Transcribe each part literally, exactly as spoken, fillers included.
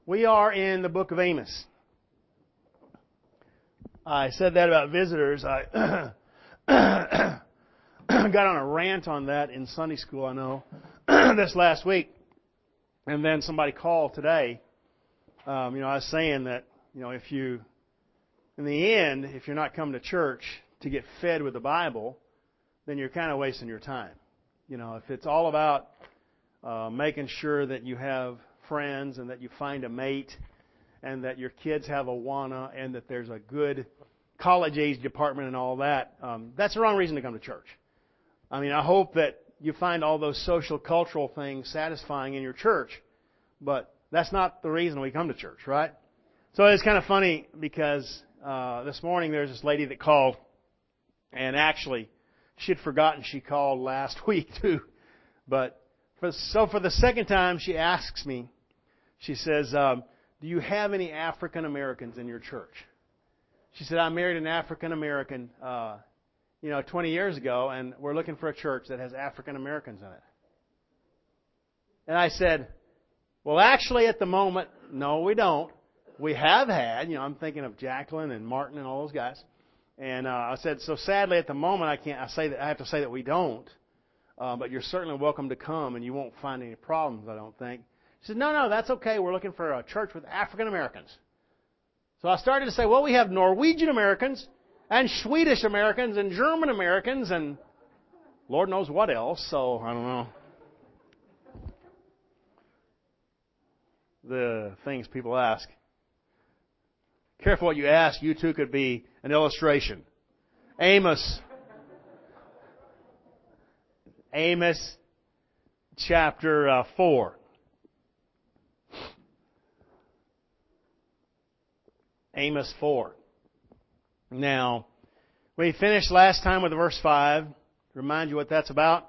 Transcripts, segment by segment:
We are in the book of Amos. I said that about visitors. I got on a rant on that in Sunday school, I know, this last week. And then somebody called today. Um, you know, I was saying that, you know, if you, in the end, if you're not coming to church to get fed with the Bible, then you're kind of wasting your time. You know, if it's all about uh, making sure that you have friends and that you find a mate and that your kids have Awana and that there's a good college-age department and all that, um, that's the wrong reason to come to church. I mean, I hope that you find all those social, cultural things satisfying in your church, but that's not the reason we come to church, right? So it's kind of funny because uh, this morning there's this lady that called, and actually she'd forgotten she called last week too. But for, so for the second time she asks me, she says, um, do you have any African Americans in your church? She said, I married an African American, uh, you know, twenty years ago, and we're looking for a church that has African Americans in it. And I said, well, actually, at the moment, no, we don't. We have had, you know, I'm thinking of Jacqueline and Martin and all those guys. And uh, I said, so sadly, at the moment, I can't. I say that I have to say that we don't. Uh, but you're certainly welcome to come, and you won't find any problems, I don't think. She said, no, no, that's okay. We're looking for a church with African Americans. So I started to say, well, we have Norwegian Americans and Swedish Americans and German Americans and Lord knows what else. So I don't know. The things people ask. Careful what you ask. You too could be an illustration. Amos. Amos chapter uh, four. Amos four. Now, we finished last time with verse five. Remind you what that's about.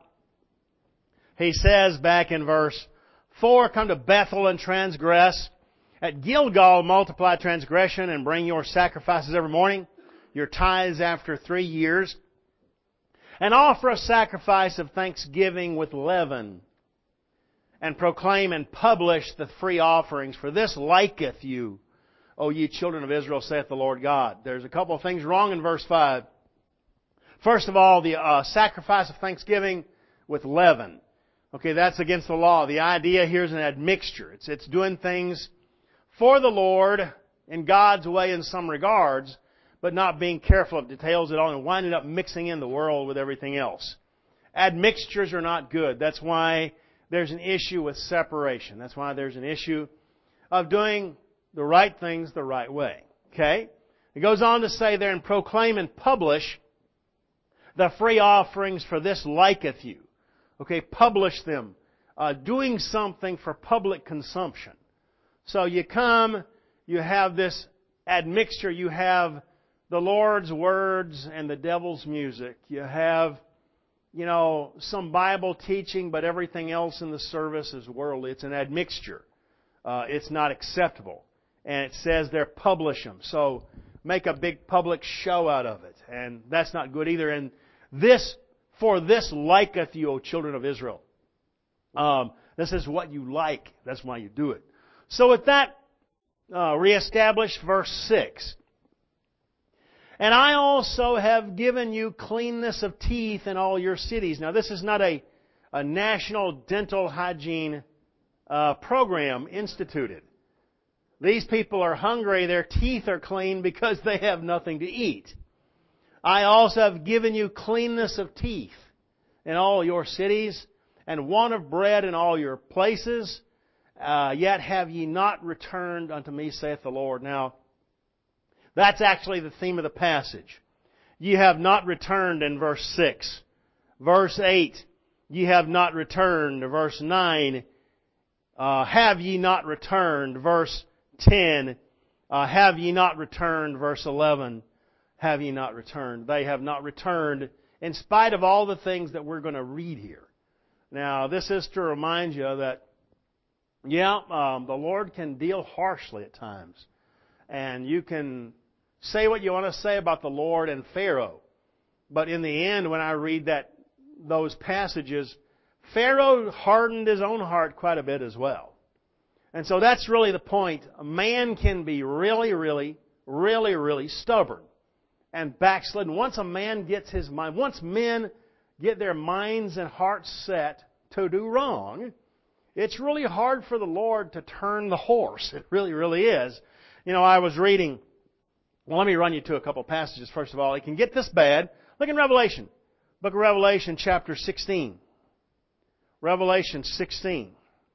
He says back in verse four, come to Bethel and transgress. At Gilgal multiply transgression and bring your sacrifices every morning, your tithes after three years. And offer a sacrifice of thanksgiving with leaven. And proclaim and publish the free offerings, for this liketh you, O ye children of Israel, saith the Lord God. There's a couple of things wrong in verse five. First of all, the uh, sacrifice of thanksgiving with leaven. Okay, that's against the law. The idea here is an admixture. It's, it's doing things for the Lord in God's way in some regards, but not being careful of details at all and winding up mixing in the world with everything else. Admixtures are not good. That's why there's an issue with separation. That's why there's an issue of doing the right things the right way. Okay? It goes on to say there, and proclaim and publish the free offerings, for this liketh you. Okay, publish them. Uh, doing something for public consumption. So you come, you have this admixture, you have the Lord's words and the devil's music. You have, you know, some Bible teaching, but everything else in the service is worldly. It's an admixture. Uh, it's not acceptable. And it says there, publish them. So make a big public show out of it. And that's not good either. And this, for this liketh you, O children of Israel. Um, this is what you like. That's why you do it. So with that, uh, reestablish verse six. And I also have given you cleanness of teeth in all your cities. Now this is not a, a national dental hygiene uh, program instituted. These people are hungry, their teeth are clean because they have nothing to eat. I also have given you cleanness of teeth in all your cities, and want of bread in all your places. Uh, yet have ye not returned unto me, saith the Lord. Now, that's actually the theme of the passage. Ye have not returned in verse six. Verse eight, ye have not returned. Verse nine, uh, have ye not returned. Verse ten, uh, have ye not returned? Verse eleven, have ye not returned? They have not returned in spite of all the things that we're going to read here. Now, this is to remind you that, yeah, um, the Lord can deal harshly at times. And you can say what you want to say about the Lord and Pharaoh. But in the end, when I read that those passages, Pharaoh hardened his own heart quite a bit as well. And so that's really the point. A man can be really, really, really, really stubborn and backslidden. Once a man gets his mind, once men get their minds and hearts set to do wrong, it's really hard for the Lord to turn the horse. It really, really is. You know, I was reading, well, let me run you to a couple passages first of all. It can get this bad. Look in Revelation. Book of Revelation, chapter sixteen. Revelation sixteen.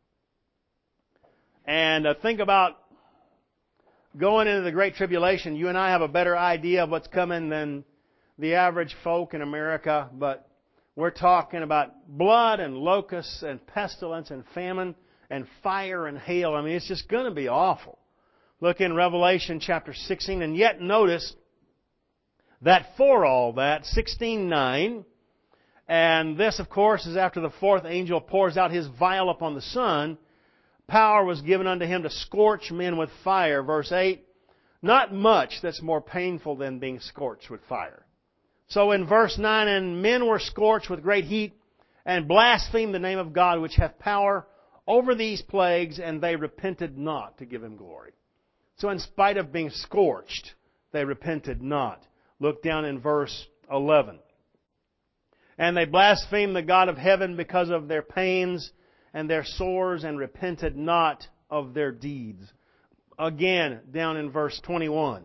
And uh, think about going into the Great Tribulation. You and I have a better idea of what's coming than the average folk in America, but we're talking about blood and locusts and pestilence and famine and fire and hail. I mean, it's just going to be awful. Look in Revelation chapter sixteen, and yet notice that for all that, sixteen nine, and this, of course, is after the fourth angel pours out his vial upon the sun, power was given unto him to scorch men with fire. Verse eight, not much that's more painful than being scorched with fire. So in verse nine, and men were scorched with great heat, and blasphemed the name of God, which hath power over these plagues, and they repented not to give him glory. So in spite of being scorched, they repented not. Look down in verse eleven. And they blasphemed the God of heaven because of their pains and their sores, and repented not of their deeds. Again, down in verse twenty-one.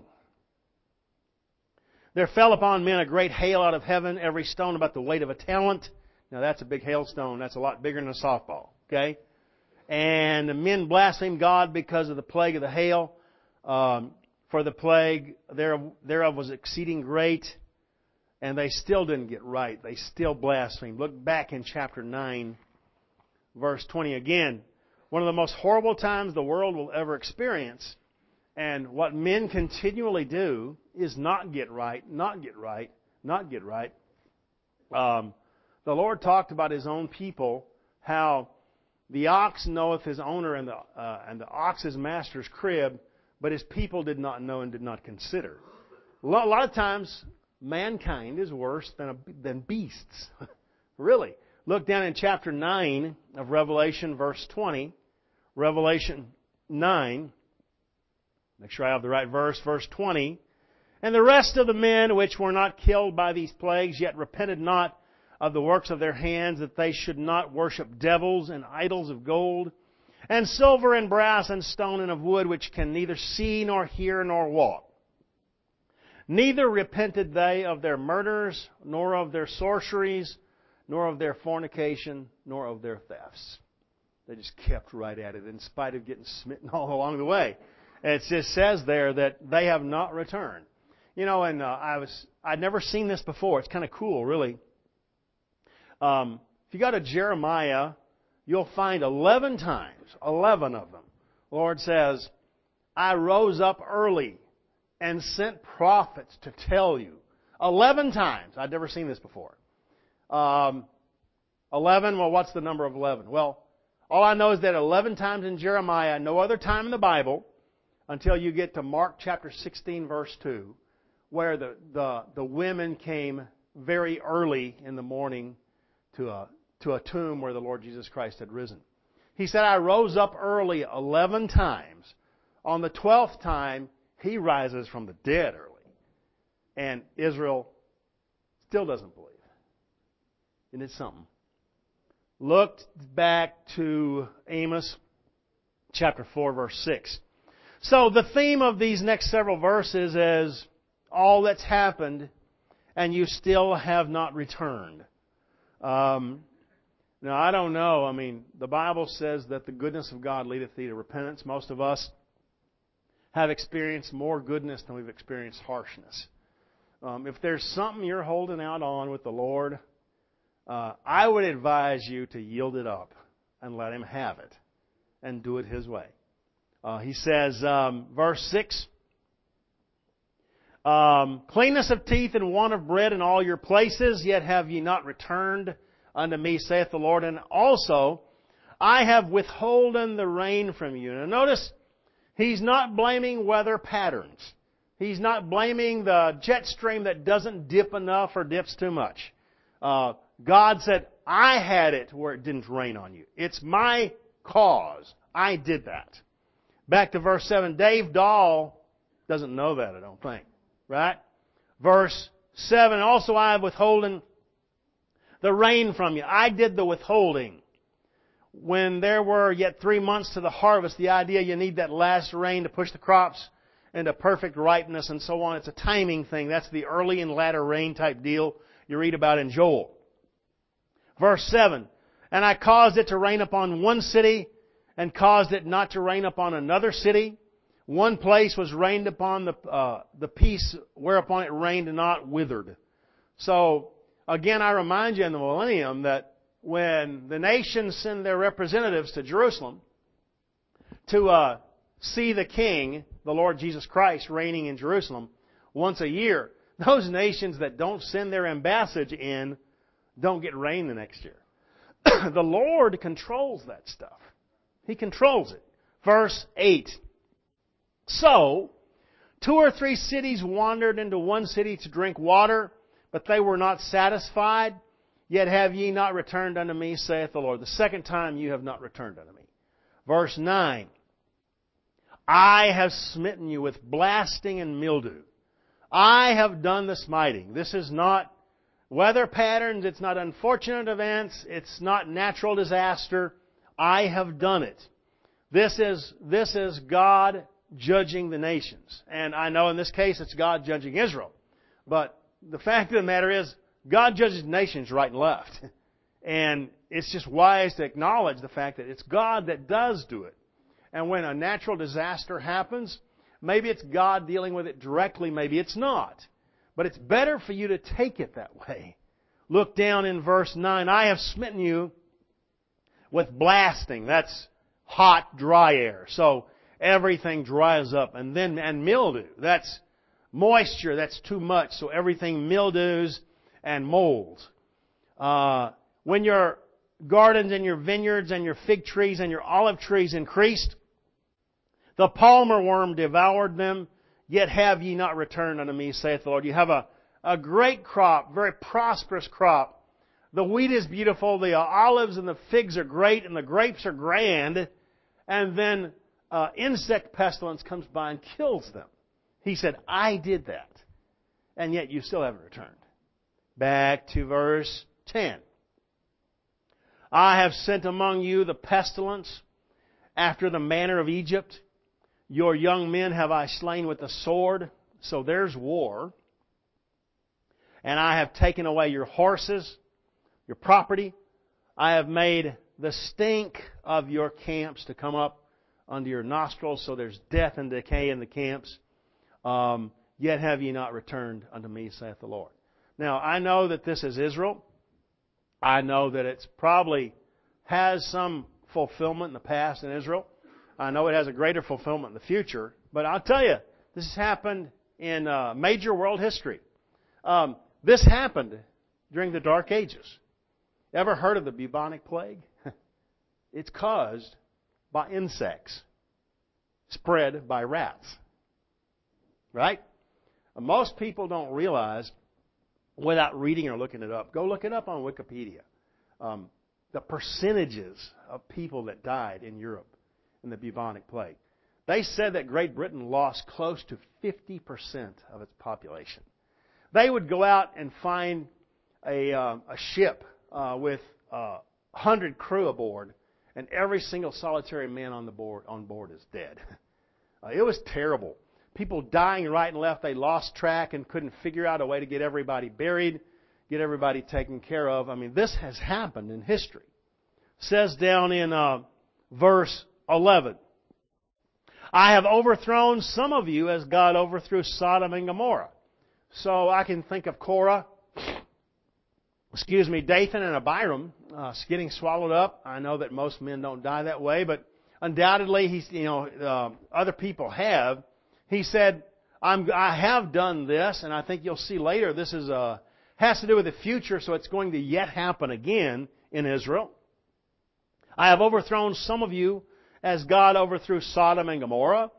There fell upon men a great hail out of heaven, every stone about the weight of a talent. Now that's a big hailstone. That's a lot bigger than a softball. Okay? And the men blasphemed God because of the plague of the hail. Um, for the plague thereof, thereof was exceeding great. And they still didn't get right. They still blasphemed. Look back in chapter nine, verse twenty again. One of the most horrible times the world will ever experience. And what men continually do is not get right, not get right, not get right. Um, the Lord talked about His own people, how the ox knoweth his owner and the, uh, and the ox's master's crib, but His people did not know and did not consider. A lot, a lot of times, mankind is worse than, a, than beasts. Really. Look down in chapter nine of Revelation, verse twenty. Revelation nine. Make sure I have the right verse. Verse twenty. And the rest of the men which were not killed by these plagues, yet repented not of the works of their hands, that they should not worship devils and idols of gold, and silver and brass and stone and of wood, which can neither see nor hear nor walk. Neither repented they of their murders, nor of their sorceries, nor of their fornication, nor of their thefts. They just kept right at it in spite of getting smitten all along the way. And it just says there that they have not returned. You know, and uh, I was, I'd never seen this before. It's kind of cool, really. Um, if you go to Jeremiah, you'll find eleven times, eleven of them, the Lord says, I rose up early and sent prophets to tell you. Eleven times. I'd never seen this before. Um, eleven, well, what's the number of eleven? Well, all I know is that eleven times in Jeremiah, no other time in the Bible, until you get to Mark chapter sixteen, verse two, where the, the, the women came very early in the morning to a, to a tomb where the Lord Jesus Christ had risen. He said, I rose up early eleven times. On the twelfth time, He rises from the dead early. And Israel still doesn't believe. Isn't it something? Look back to Amos chapter four, verse six. So the theme of these next several verses is all that's happened and you still have not returned. Um, now, I don't know. I mean, the Bible says that the goodness of God leadeth thee to repentance. Most of us have experienced more goodness than we've experienced harshness. Um, if there's something you're holding out on with the Lord, uh, I would advise you to yield it up and let Him have it and do it His way. Uh, he says, um, verse six, um, cleanness of teeth and want of bread in all your places, yet have ye not returned unto me, saith the Lord. And also, I have withholden the rain from you. Now notice, He's not blaming weather patterns. He's not blaming the jet stream that doesn't dip enough or dips too much. Uh, God said, I had it where it didn't rain on you. It's my cause. I did that. Back to verse seven. Dave Dahl doesn't know that, I don't think. Right? Verse seven. Also I have withholden the rain from you. I did the withholding. When there were yet three months to the harvest, the idea you need that last rain to push the crops into perfect ripeness and so on. It's a timing thing. That's the early and latter rain type deal you read about in Joel. Verse seven. And I caused it to rain upon one city and caused it not to rain upon another city. One place was rained upon, the uh, the piece whereupon it rained not withered. So, again, I remind you in the millennium that when the nations send their representatives to Jerusalem to uh, see the King, the Lord Jesus Christ, reigning in Jerusalem once a year, those nations that don't send their ambassadors in don't get rain the next year. The Lord controls that stuff. He controls it. Verse eight. So, two or three cities wandered into one city to drink water, but they were not satisfied. Yet have ye not returned unto me, saith the Lord. The second time you have not returned unto me. Verse nine. I have smitten you with blasting and mildew. I have done the smiting. This is not weather patterns. It's not unfortunate events. It's not natural disaster. I have done it. This is, this is God judging the nations. And I know in this case it's God judging Israel. But the fact of the matter is, God judges nations right and left. And it's just wise to acknowledge the fact that it's God that does do it. And when a natural disaster happens, maybe it's God dealing with it directly, maybe it's not. But it's better for you to take it that way. Look down in verse nine. I have smitten you with blasting. That's hot, dry air. So everything dries up. And then, and mildew. That's moisture. That's too much. So everything mildews and molds. Uh, when your gardens and your vineyards and your fig trees and your olive trees increased, the palmer worm devoured them, yet have ye not returned unto me, saith the Lord. You have a, a great crop, very prosperous crop. The wheat is beautiful, the olives and the figs are great, and the grapes are grand, and then uh, insect pestilence comes by and kills them. He said, I did that, and yet you still haven't returned. Back to verse ten. I have sent among you the pestilence after the manner of Egypt. Your young men have I slain with the sword. So there's war. And I have taken away your horses, your property. I have made the stink of your camps to come up under your nostrils. So there's death and decay in the camps. Um, Yet have ye not returned unto me, saith the Lord. Now, I know that this is Israel. I know that it's probably has some fulfillment in the past in Israel. I know it has a greater fulfillment in the future. But I'll tell you, this has happened in uh, major world history. Um, this happened during the Dark Ages. Ever heard of the bubonic plague? It's caused by insects, spread by rats. Right? Most people don't realize, without reading or looking it up, go look it up on Wikipedia. Um, the percentages of people that died in Europe in the bubonic plague. They said that Great Britain lost close to fifty percent of its population. They would go out and find a, uh, a ship uh, with uh, one hundred crew aboard, and every single solitary man on the board on board is dead. Uh, it was terrible. People dying right and left. They lost track and couldn't figure out a way to get everybody buried, get everybody taken care of. I mean, this has happened in history. It says down in uh, verse eleven, I have overthrown some of you as God overthrew Sodom and Gomorrah. So I can think of Korah, excuse me, Dathan and Abiram uh, getting swallowed up. I know that most men don't die that way, but undoubtedly, he's, you know, uh, other people have. He said, I'm, I have done this, and I think you'll see later this is uh, has to do with the future, so it's going to yet happen again in Israel. I have overthrown some of you as God overthrew Sodom and Gomorrah.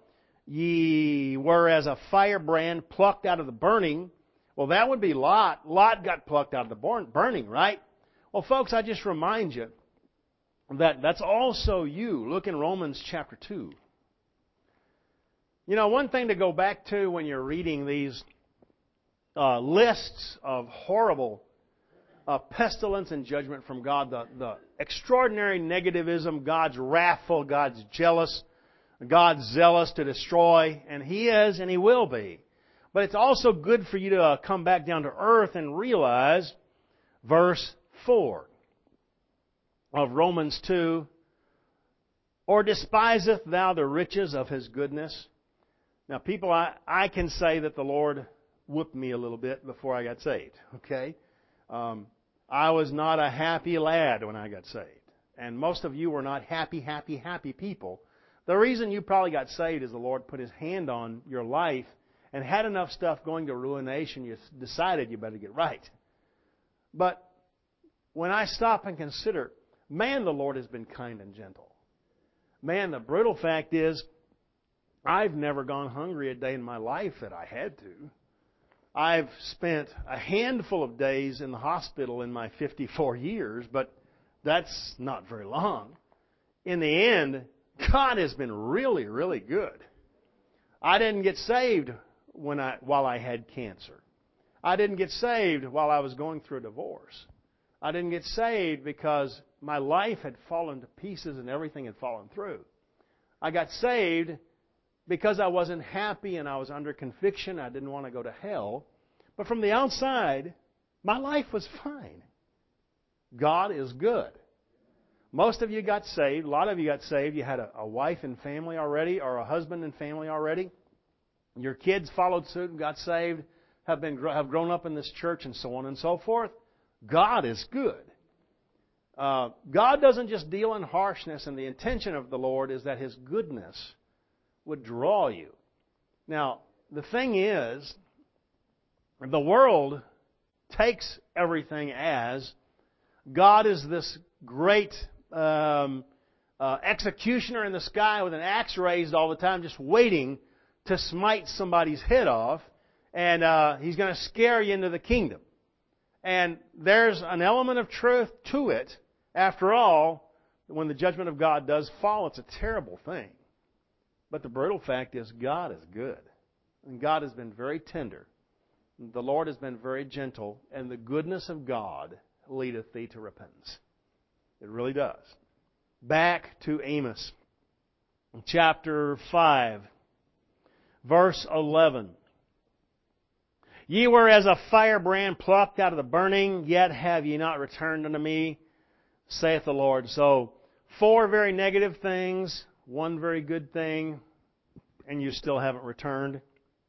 Ye were as a firebrand plucked out of the burning. Well, that would be Lot. Lot got plucked out of the burning, right? Well, folks, I just remind you that that's also you. Look in Romans chapter two. You know, one thing to go back to when you're reading these uh, lists of horrible uh, pestilence and judgment from God, the, the extraordinary negativism, God's wrathful, God's jealous, God's zealous to destroy, and He is and He will be. But it's also good for you to uh, come back down to earth and realize verse four of Romans two, or despiseth thou the riches of His goodness? Now, people, I, I can say that the Lord whooped me a little bit before I got saved, okay? Um, I was not a happy lad when I got saved. And most of you were not happy, happy, happy people. The reason you probably got saved is the Lord put His hand on your life and had enough stuff going to ruination, you decided you better get right. But when I stop and consider, man, the Lord has been kind and gentle. Man, the brutal fact is, I've never gone hungry a day in my life that I had to. I've spent a handful of days in the hospital in my fifty-four years, but that's not very long. In the end, God has been really, really good. I didn't get saved when I while I had cancer. I didn't get saved while I was going through a divorce. I didn't get saved because my life had fallen to pieces and everything had fallen through. I got saved because I wasn't happy and I was under conviction. I didn't want to go to hell. But from the outside, my life was fine. God is good. Most of you got saved. A lot of you got saved. You had a, a wife and family already, or a husband and family already. Your kids followed suit and got saved, have been have grown up in this church, and so on and so forth. God is good. Uh, God doesn't just deal in harshness, and the intention of the Lord is that His goodness would draw you. Now, the thing is, the world takes everything as God is this great um, uh, executioner in the sky with an axe raised all the time, just waiting to smite somebody's head off, and uh, He's going to scare you into the kingdom. And there's an element of truth to it. After all, when the judgment of God does fall, it's a terrible thing. But the brutal fact is, God is good. And God has been very tender. The Lord has been very gentle. And the goodness of God leadeth thee to repentance. It really does. Back to Amos. Chapter five. Verse eleven. Ye were as a firebrand plucked out of the burning, yet have ye not returned unto me, saith the Lord. So, four very negative things, one very good thing, and you still haven't returned.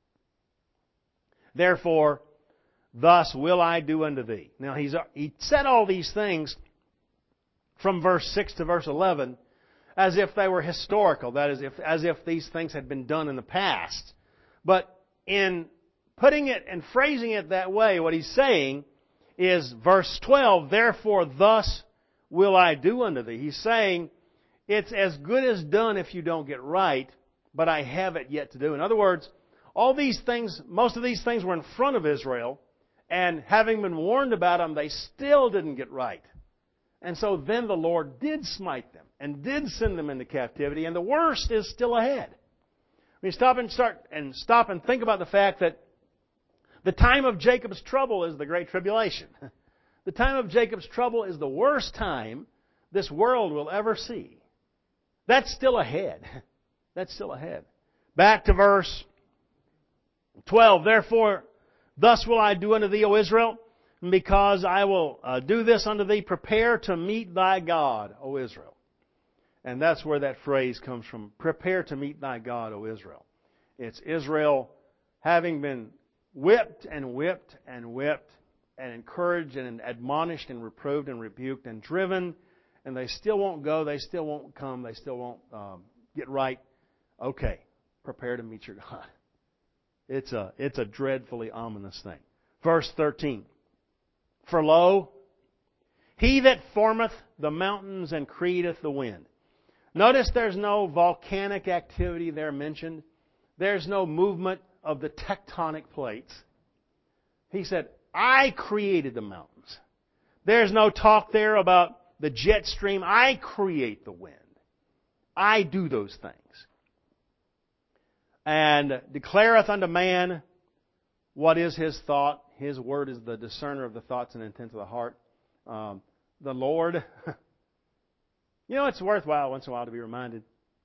Therefore, thus will I do unto thee. Now, he's, he said all these things from verse six to verse eleven as if they were historical. That is, if, as if these things had been done in the past. But in putting it and phrasing it that way, what he's saying is verse twelve, therefore thus will I do unto thee. He's saying, it's as good as done if you don't get right, but I have it yet to do. In other words, all these things, most of these things were in front of Israel, and having been warned about them, they still didn't get right. And so then the Lord did smite them, and did send them into captivity, and the worst is still ahead. We stop and start and stop and think about the fact that the time of Jacob's trouble is the Great Tribulation. The time of Jacob's trouble is the worst time this world will ever see. That's still ahead. That's still ahead. Back to verse twelve. Therefore, thus will I do unto thee, O Israel, because I will uh, do this unto thee, prepare to meet thy God, O Israel. And that's where that phrase comes from. Prepare to meet thy God, O Israel. It's Israel having been whipped and whipped and whipped and encouraged and admonished and reproved and rebuked and driven, and they still won't go, they still won't come, they still won't um, get right. Okay, prepare to meet your God. It's a, it's a dreadfully ominous thing. Verse thirteen. For lo, he that formeth the mountains and createth the wind. Notice there's no volcanic activity there mentioned. There's no movement of the tectonic plates. He said, I created the mountains. There's no talk there about the jet stream. I create the wind. I do those things. And declareth unto man what is his thought. His word is the discerner of the thoughts and intents of the heart. Um, the Lord. You know, it's worthwhile once in a while to be reminded.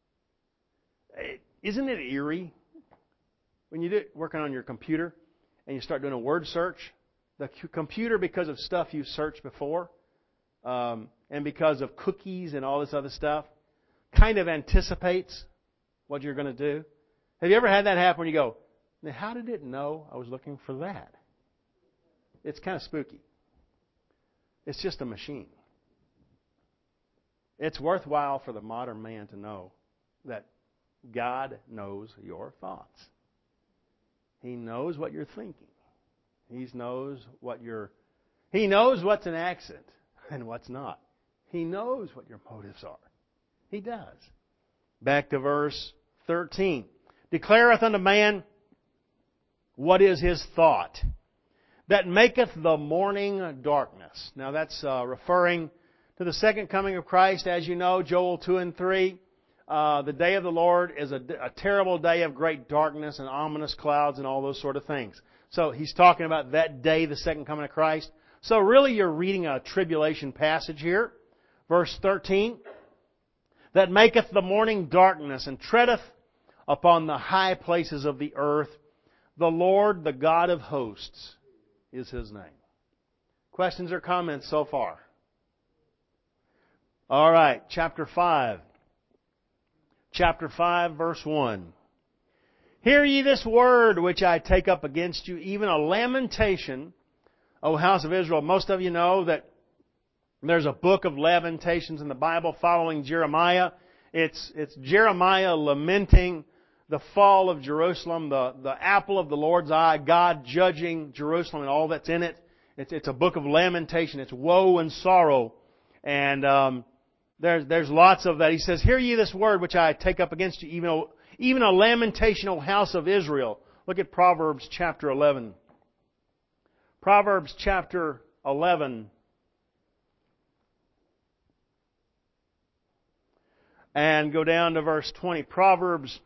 Isn't it eerie when you do working on your computer and you start doing a word search? The computer, because of stuff you've searched before, um, and because of cookies and all this other stuff, kind of anticipates what you're going to do. Have you ever had that happen when you go, now how did it know I was looking for that? It's kind of spooky. It's just a machine. It's worthwhile for the modern man to know that God knows your thoughts. He knows what you're thinking. He knows what you're, He knows what's an accident and what's not. He knows what your motives are. He does. Back to verse thirteen. Declareth unto man what is his thought, that maketh the morning darkness. Now that's uh, referring to the second coming of Christ. As you know, Joel two and three, uh, the day of the Lord is a, a terrible day of great darkness and ominous clouds and all those sort of things. So he's talking about that day, the second coming of Christ. So really you're reading a tribulation passage here. Verse thirteen, that maketh the morning darkness and treadeth upon the high places of the earth. The Lord, the God of hosts, is His name. Questions or comments so far? All right, chapter five. Chapter five, verse one. Hear ye this word which I take up against you, even a lamentation, O house of Israel. Most of you know that there's a book of lamentations in the Bible following Jeremiah. It's, it's Jeremiah lamenting the fall of Jerusalem, the, the apple of the Lord's eye, God judging Jerusalem and all that's in it. It's, it's a book of lamentation. It's woe and sorrow. And um, there's, there's lots of that. He says, hear ye this word which I take up against you, even a, even a lamentation, O house of Israel. Look at Proverbs chapter eleven. Proverbs chapter eleven. And go down to verse twenty. Proverbs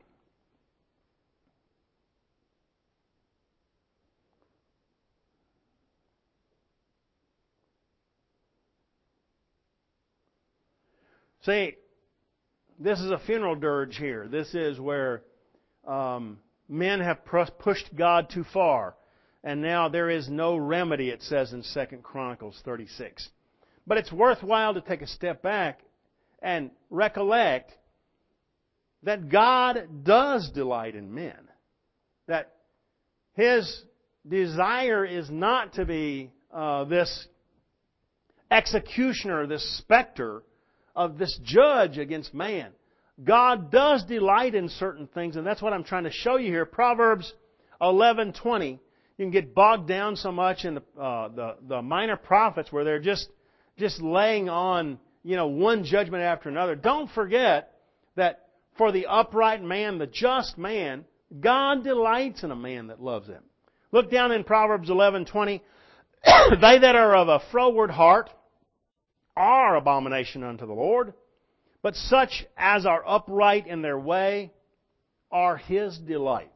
See, this is a funeral dirge here. This is where um, men have pushed God too far. And now there is no remedy, it says in Second Chronicles thirty-six. But it's worthwhile to take a step back and recollect that God does delight in men. That His desire is not to be uh, this executioner, this specter of this judge against man. God does delight in certain things, and that's what I'm trying to show you here. Proverbs eleven twenty. You can get bogged down so much in the uh, the, the minor prophets where they're just just laying on, you know, one judgment after another. Don't forget that for the upright man, the just man, God delights in a man that loves Him. Look down in Proverbs eleven twenty. They that are of a froward heart are abomination unto the Lord, but such as are upright in their way are His delight.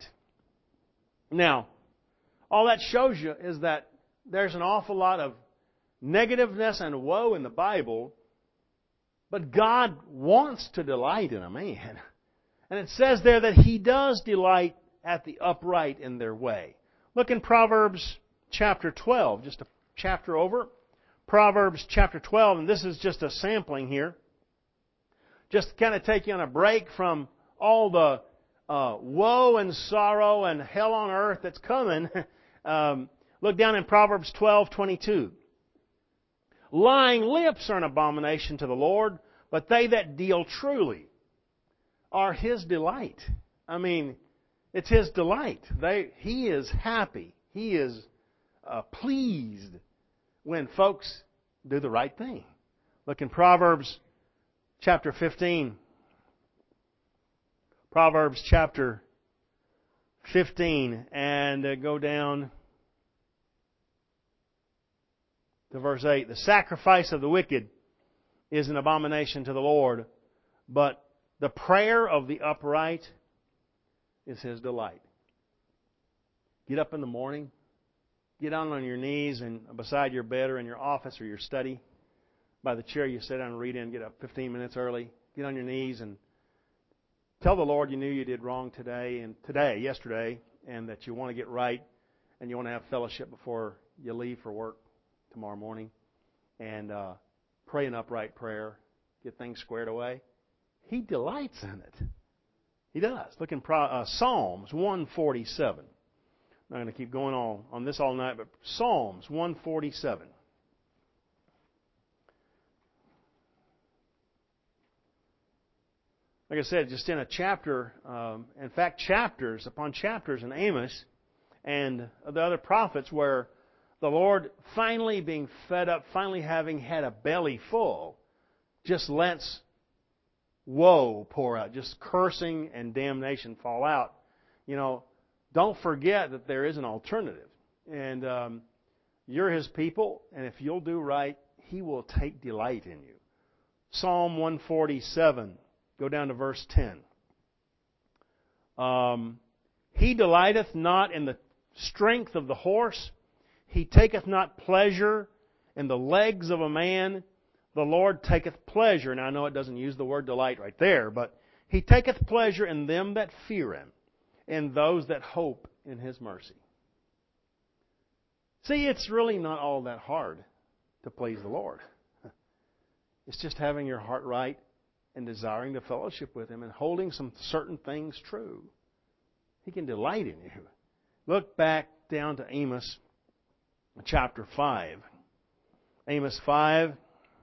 Now, all that shows you is that there's an awful lot of negativeness and woe in the Bible, but God wants to delight in a man. And it says there that He does delight at the upright in their way. Look in Proverbs chapter twelve, just a chapter over. Proverbs chapter twelve, and this is just a sampling here. Just to kind of take you on a break from all the uh, woe and sorrow and hell on earth that's coming. um, look down in Proverbs twelve twenty-two. Lying lips are an abomination to the Lord, but they that deal truly are His delight. I mean, it's His delight. They, He is happy. He is uh, pleased when folks do the right thing. Look in Proverbs chapter fifteen. Proverbs chapter fifteen, and uh, go down to verse eight. The sacrifice of the wicked is an abomination to the Lord, but the prayer of the upright is His delight. Get up in the morning, get down on your knees and beside your bed or in your office or your study, by the chair you sit down and read in, get up fifteen minutes early, get on your knees and tell the Lord you knew you did wrong today and today, yesterday, and that you want to get right and you want to have fellowship before you leave for work tomorrow morning. And uh, pray an upright prayer, get things squared away. He delights in it. He does. Look in Pro, uh, Psalms one forty-seven. I'm not going to keep going on on this all night, but Psalms one forty-seven. Like I said, just in a chapter, um, in fact, chapters upon chapters in Amos and the other prophets where the Lord, finally being fed up, finally having had a belly full, just lets woe pour out, just cursing and damnation fall out. You know, don't forget that there is an alternative. And um, you're His people, and if you'll do right, He will take delight in you. Psalm one forty-seven. Go down to verse ten. Um, he delighteth not in the strength of the horse. He taketh not pleasure in the legs of a man. The Lord taketh pleasure. Now I know it doesn't use the word delight right there, but He taketh pleasure in them that fear Him, in those that hope in His mercy. See, it's really not all that hard to please the Lord. It's just having your heart right and desiring the fellowship with Him and holding some certain things true. He can delight in you. Look back down to Amos chapter five. Amos five,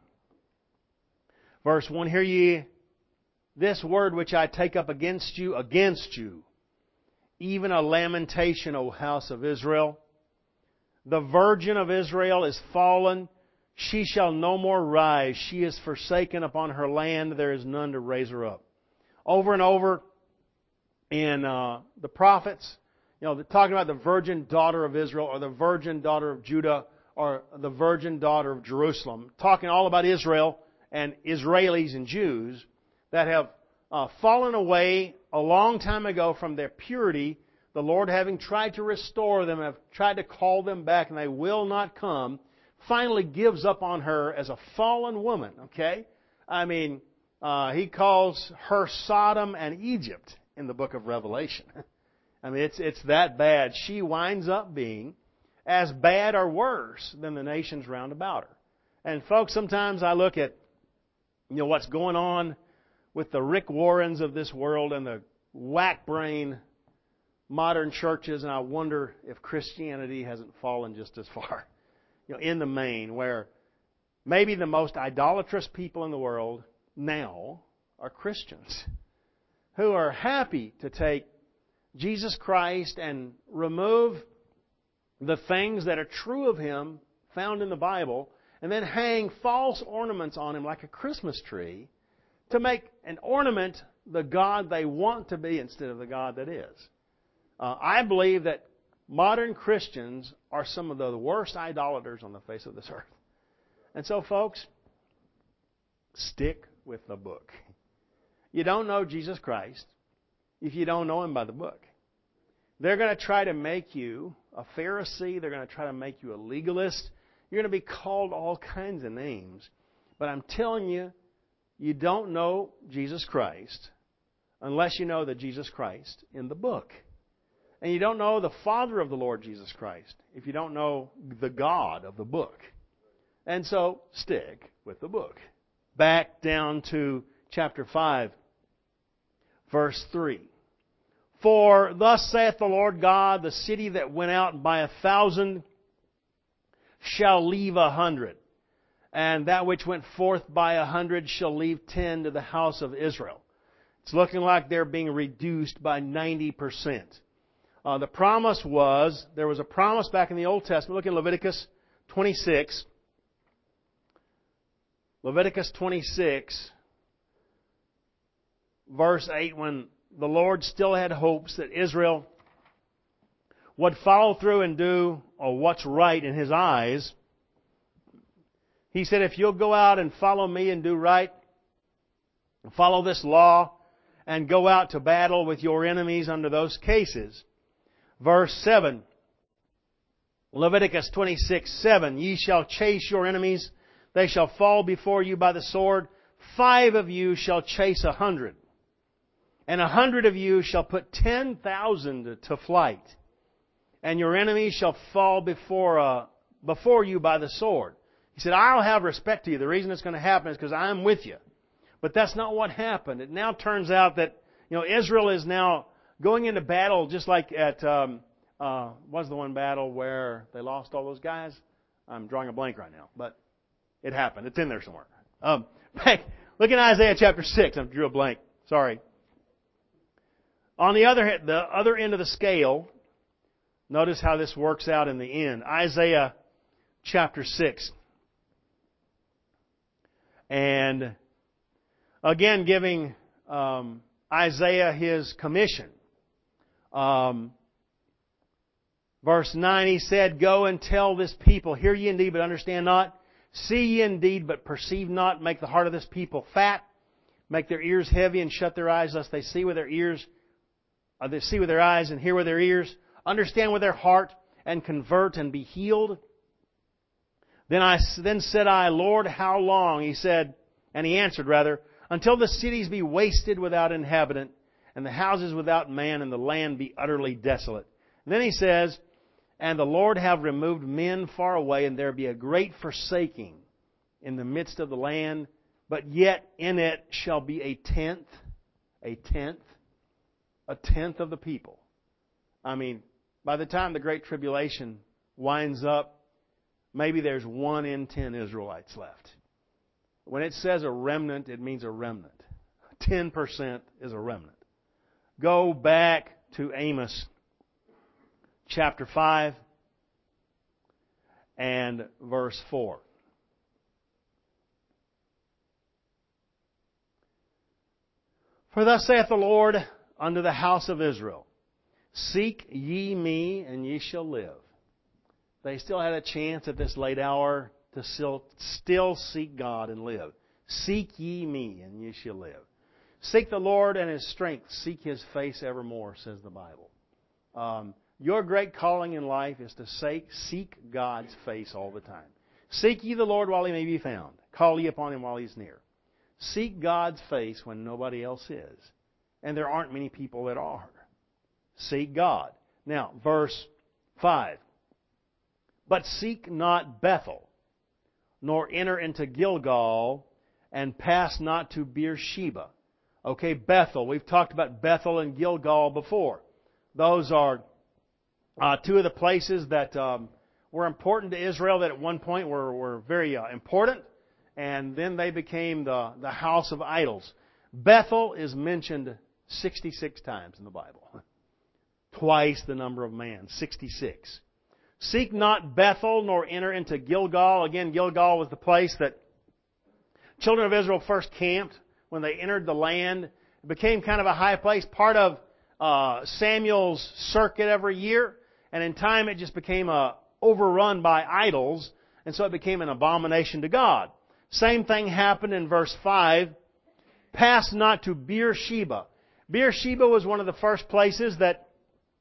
verse one. Hear ye this word which I take up against you, against you, even a lamentation, O house of Israel. The virgin of Israel is fallen. She shall no more rise. She is forsaken upon her land. There is none to raise her up. Over and over in uh, the prophets, you know, they're talking about the virgin daughter of Israel or the virgin daughter of Judah or the virgin daughter of Jerusalem. Talking all about Israel and Israelis and Jews that have uh, fallen away a long time ago from their purity. The Lord, having tried to restore them, have tried to call them back, and they will not come, finally gives up on her as a fallen woman, okay? I mean, uh, He calls her Sodom and Egypt in the book of Revelation. I mean, it's it's that bad. She winds up being as bad or worse than the nations round about her. And folks, sometimes I look at, you know, what's going on with the Rick Warrens of this world and the whack-brain modern churches, and I wonder if Christianity hasn't fallen just as far. You know, in the main, where maybe the most idolatrous people in the world now are Christians who are happy to take Jesus Christ and remove the things that are true of Him found in the Bible and then hang false ornaments on Him like a Christmas tree to make an ornament the God they want to be instead of the God that is. Uh, I believe that modern Christians are some of the worst idolaters on the face of this earth. And so, folks, stick with the book. You don't know Jesus Christ if you don't know Him by the book. They're going to try to make you a Pharisee. They're going to try to make you a legalist. You're going to be called all kinds of names. But I'm telling you, you don't know Jesus Christ unless you know the Jesus Christ in the book. And you don't know the Father of the Lord Jesus Christ if you don't know the God of the book. And so, stick with the book. Back down to chapter five, verse three. For thus saith the Lord God, the city that went out by a thousand shall leave a hundred, and that which went forth by a hundred shall leave ten to the house of Israel. It's looking like they're being reduced by ninety percent. Uh, the promise was, there was a promise back in the Old Testament. Look at Leviticus twenty-six. Leviticus twenty-six, verse eight, when the Lord still had hopes that Israel would follow through and do what's right in His eyes. He said, if you'll go out and follow me and do right, follow this law, and go out to battle with your enemies under those cases. Verse seven, Leviticus twenty-six, seven, ye shall chase your enemies, they shall fall before you by the sword. Five of you shall chase a hundred, and a hundred of you shall put ten thousand to flight, and your enemies shall fall before uh, before you by the sword. He said, I'll have respect to you. The reason it's going to happen is because I'm with you. But that's not what happened. It now turns out that, you know, Israel is now going into battle just like at, um, uh, was the one battle where they lost all those guys? I'm drawing a blank right now, but it happened. It's in there somewhere. Um, back, look at Isaiah chapter six. I drew a blank. Sorry. On the other, the other end of the scale, notice how this works out in the end. Isaiah chapter six. And again, giving um, Isaiah his commission. Um, verse nine, he said, go and tell this people, hear ye indeed, but understand not. See ye indeed, but perceive not. Make the heart of this people fat. Make their ears heavy and shut their eyes, lest they see with their ears, or they see with their eyes and hear with their ears. Understand with their heart and convert and be healed. Then I then said I, Lord, how long? He said, and he answered rather, until the cities be wasted without inhabitant, and the houses without man, and the land be utterly desolate. And then he says, and the Lord have removed men far away, and there be a great forsaking in the midst of the land, but yet in it shall be a tenth, a tenth, a tenth of the people. I mean, by the time the Great Tribulation winds up, maybe there's one in ten Israelites left. When it says a remnant, it means a remnant. Ten percent is a remnant. Go back to Amos chapter five and verse four. For thus saith the Lord unto the house of Israel, seek ye me, and ye shall live. They still had a chance at this late hour to still, still seek God and live. Seek ye me, and ye shall live. Seek the Lord and His strength. Seek His face evermore, says the Bible. Um, your great calling in life is to seek, seek God's face all the time. Seek ye the Lord while He may be found. Call ye upon Him while He's near. Seek God's face when nobody else is. And there aren't many people that are. Seek God. Now, verse five. But seek not Bethel, nor enter into Gilgal, and pass not to Beersheba. Okay, Bethel. We've talked about Bethel and Gilgal before. Those are uh, two of the places that um, were important to Israel that at one point were, were very uh, important, and then they became the, the house of idols. Bethel is mentioned sixty-six times in the Bible. Twice the number of man, sixty-six. Seek not Bethel, nor enter into Gilgal. Again, Gilgal was the place that children of Israel first camped when they entered the land. It became kind of a high place, part of uh, Samuel's circuit every year. And in time it just became uh, overrun by idols, and so it became an abomination to God. Same thing happened in verse five. Pass not to Beersheba. Beersheba was one of the first places that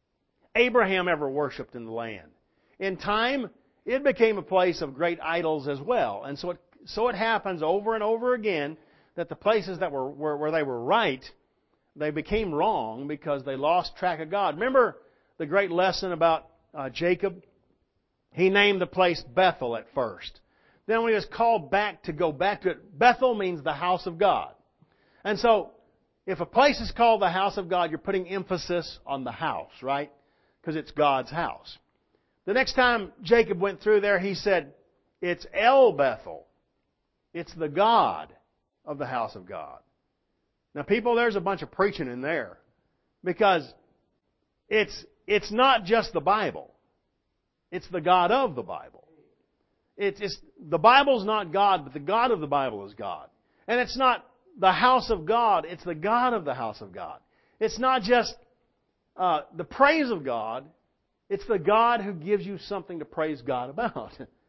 Abraham ever worshipped in the land. In time, it became a place of great idols as well. And so it, so it happens over and over again that the places that were where, where they were right, they became wrong because they lost track of God. Remember the great lesson about uh, Jacob? He named the place Bethel at first. Then when he was called back to go back to it, Bethel means the house of God. And so, if a place is called the house of God, you're putting emphasis on the house, right? Because it's God's house. The next time Jacob went through there, he said, it's El Bethel. It's the God of the house of God. Now, people, there's a bunch of preaching in there. Because it's, it's not just the Bible. It's the God of the Bible. It's, it's, the Bible's not God, but the God of the Bible is God. And it's not the house of God, it's the God of the house of God. It's not just uh, the praise of God, it's the God who gives you something to praise God about.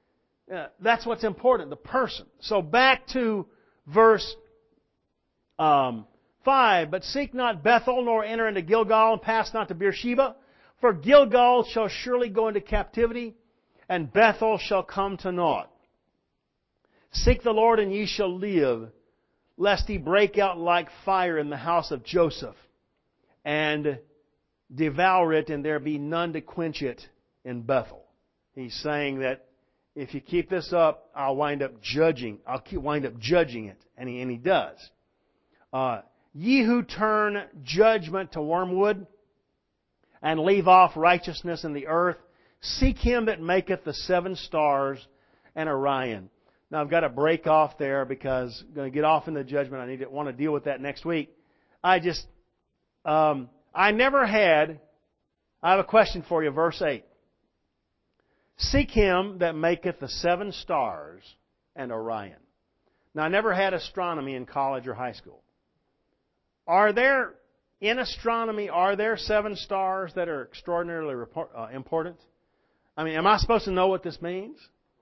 Uh, that's what's important, the person. So back to verse um, five. But seek not Bethel, nor enter into Gilgal, and pass not to Beersheba. For Gilgal shall surely go into captivity, and Bethel shall come to naught. Seek the Lord, and ye shall live, lest He break out like fire in the house of Joseph, and devour it, and there be none to quench it in Bethel. He's saying that if you keep this up, I'll wind up judging. I'll keep, wind up judging it, and he and he does. Uh, Ye who turn judgment to wormwood, and leave off righteousness in the earth, seek Him that maketh the seven stars and Orion. Now I've got to break off there because I'm going to get off in the judgment. I need to want to deal with that next week. I just, um, I never had. I have a question for you. Verse eight. Seek Him that maketh the seven stars and Orion. Now, I never had astronomy in college or high school. Are there, in astronomy, are there seven stars that are extraordinarily report, uh, important? I mean, am I supposed to know what this means?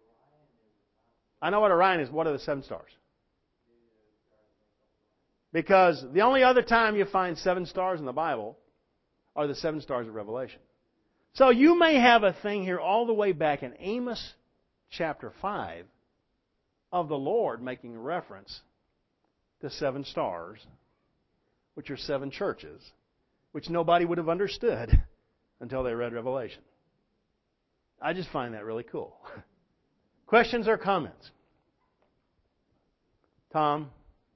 I know what Orion is. What are the seven stars? Because the only other time you find seven stars in the Bible are the seven stars of Revelation. So you may have a thing here all the way back in Amos chapter five of the Lord making reference to seven stars, which are seven churches, which nobody would have understood until they read Revelation. I just find that really cool. Questions or comments? Tom?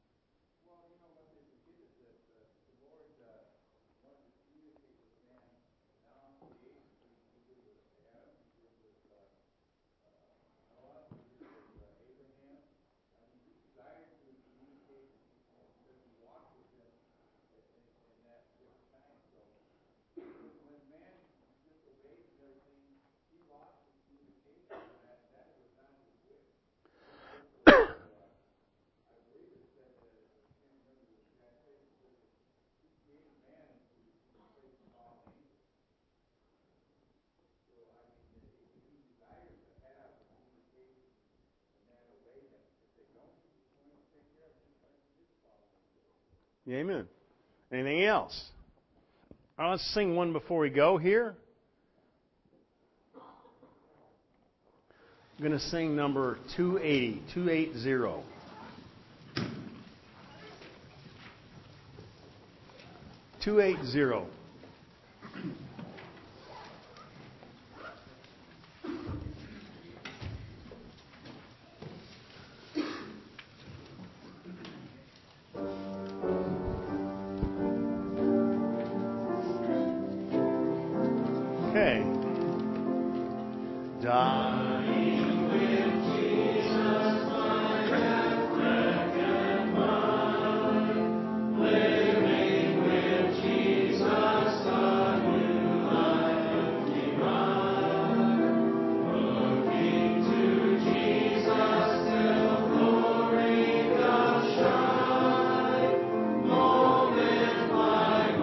Amen. Anything else? All right, let's sing one before we go here. I'm going to sing number two eighty, two eighty. two eighty. Okay. Dying with Jesus, my friend and mine. Living with Jesus, a new life divine. Looking to Jesus, till glory doth shine. Moment by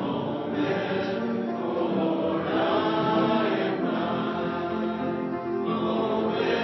moment, Lord, I am thine. Moment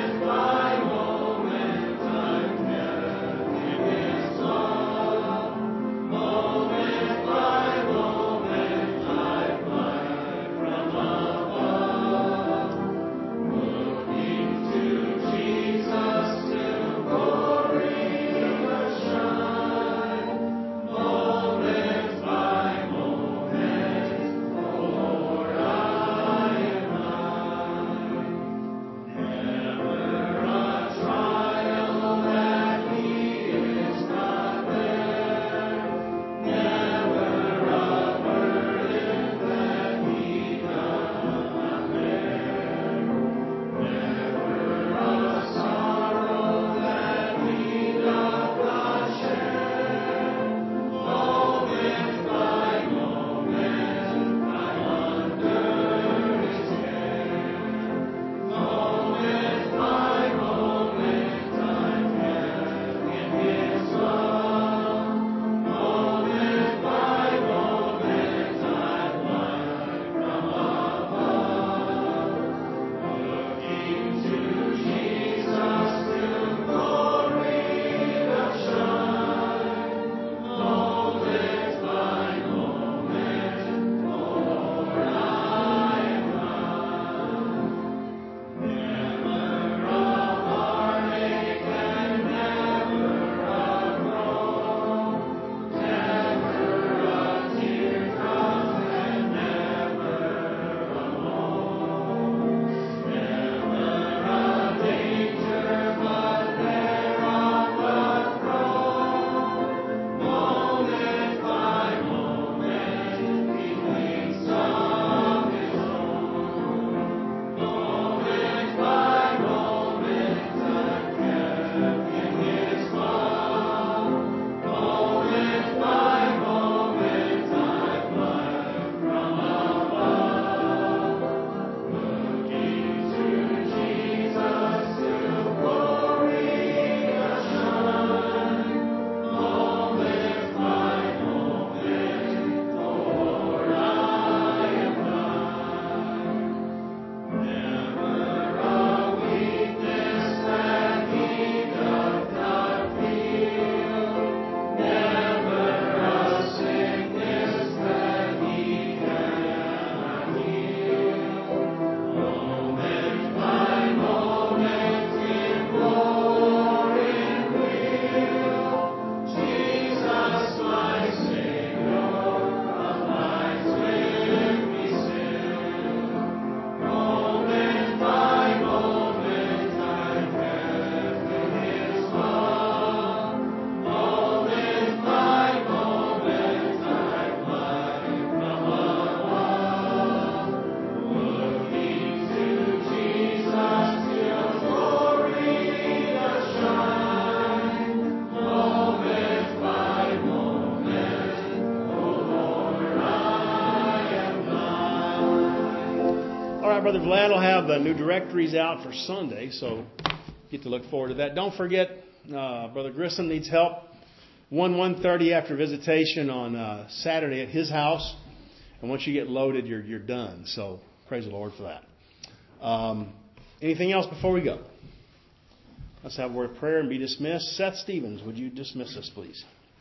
All right, Brother Vlad will have the new directories out for Sunday, so get to look forward to that. Don't forget, uh, Brother Grissom needs help. one one thirty after visitation on uh, Saturday at his house. And once you get loaded, you're you're done. So praise the Lord for that. Um, anything else before we go? Let's have a word of prayer and be dismissed. Seth Stevens, would you dismiss us, please?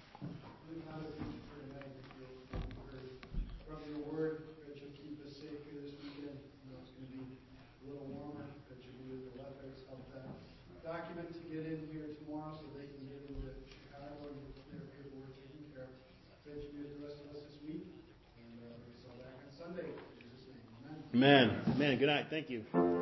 From your word, that you'll keep us safe here this weekend. You know, it's going to be a little warmer, that you'll be with the Lefferts, help that document to get in here tomorrow so they can get into Chicago and get their paperwork taken care of. That you be with the rest of us this week. And uh, we'll back on Sunday. In Jesus' name. Amen. Amen. Amen. Good night. Thank you.